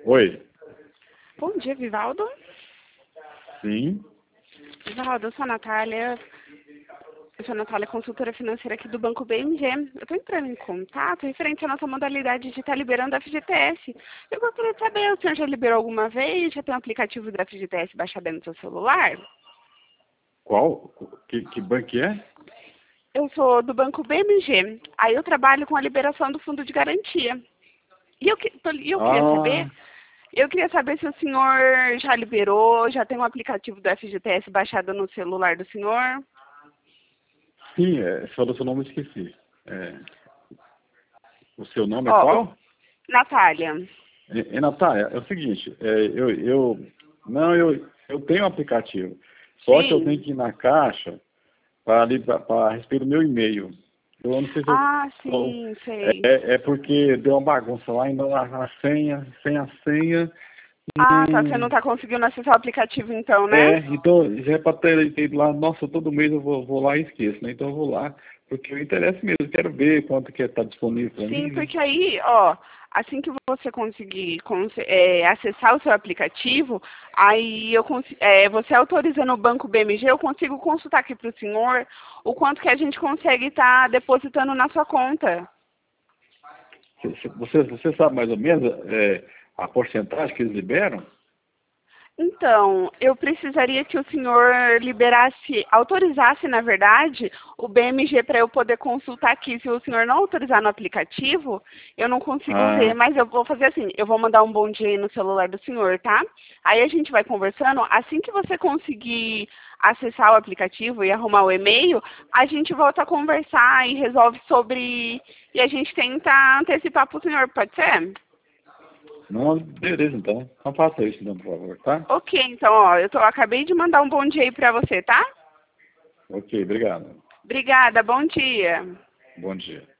Oi. Bom dia, Vivaldo. Sim. Vivaldo, eu sou a Natália, consultora financeira aqui do Banco BMG. Eu estou entrando em contato referente à nossa modalidade de estar liberando a FGTS. Eu gostaria de saber, o senhor já liberou alguma vez? Já tem um aplicativo da FGTS baixado aí no seu celular? Qual? Que banco que é? Eu sou do Banco BMG. Aí eu trabalho com a liberação do fundo de garantia. E Ah, eu queria saber se o senhor já liberou, já tem um aplicativo do FGTS baixado no celular do senhor? sim, você falou seu nome, eu esqueci. O seu nome é Ó, qual? Natália. Natália, é o seguinte, eu tenho um aplicativo, só que eu tenho Sim. que ir na caixa para respeito do meu e-mail. Eu não sei se Ah, sim, sei. é porque deu uma bagunça lá, ainda a senha, sem a senha. Ah, tá. Você não tá conseguindo acessar o aplicativo então, né? Então, já é para ter ido lá, nossa, todo mês eu vou lá e esqueço, né? Então eu vou lá, porque eu interessa mesmo, quero ver quanto que está disponível para Sim, mim, né? porque aí, ó, assim que você conseguir acessar o seu aplicativo, aí você autorizando o Banco BMG, eu consigo consultar aqui para o senhor o quanto que a gente consegue estar depositando na sua conta. Você sabe mais ou menos a porcentagem que eles liberam? Então, eu precisaria que o senhor autorizasse, na verdade, o BMG para eu poder consultar aqui. Se o senhor não autorizar no aplicativo, eu não consigo ver. Ah, Mas eu vou fazer assim, eu vou mandar um bom dia aí no celular do senhor, tá? Aí a gente vai conversando. Assim que você conseguir acessar o aplicativo e arrumar o e-mail, a gente volta a conversar e resolve sobre... E a gente tenta antecipar para o senhor, pode ser? não, beleza então. Então faça isso então, por favor, tá? Ok, então, ó, acabei de mandar um bom dia aí pra você, tá? Ok, obrigado. Obrigada, bom dia. Bom dia.